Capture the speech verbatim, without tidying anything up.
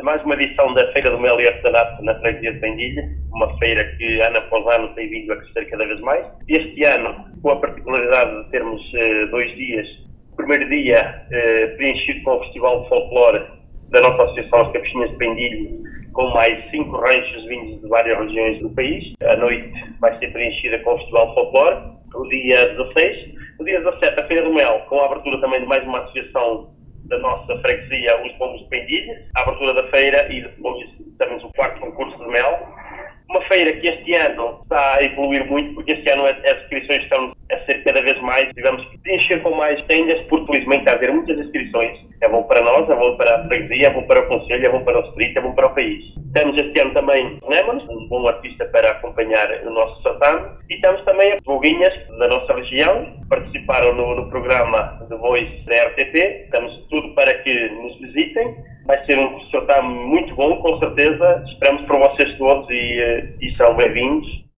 mais uma edição da Feira do Mel e Artesanato na freguesia de Pendilha, uma feira que ano após ano tem vindo a crescer cada vez mais. Este ano, com a particularidade de termos eh, dois dias, o primeiro dia eh, preenchido com o Festival de Folclore da nossa Associação As Capuchinhas de Pendilha, com mais cinco ranchos vindos de várias regiões do país. A noite vai ser preenchida com o Festival de Folclore, o dia dezasseis. O dia dezassete, a Feira do Mel, com a abertura também de mais uma associação da nossa freguesia, os Pombos de Pendilha, a abertura da feira e depois também o quarto concurso de mel. Uma feira que este ano está a evoluir muito, porque este ano as inscrições estão a ser cada vez mais, digamos, preencher com mais tendas, porque felizmente está a haver muitas inscrições. É bom para nós, é bom para a freguesia, é bom para o concelho, é bom para o distrito, é bom para o país. Temos este ano também Lemons, um bom artista para acompanhar o nosso certame, e temos também as Boguinhas da nossa região, que participaram no, no programa de Voice da R T P. Temos tudo para que nos visitem. Vai ser um certame muito bom, com certeza. Esperamos por vocês todos e, e são bem-vindos.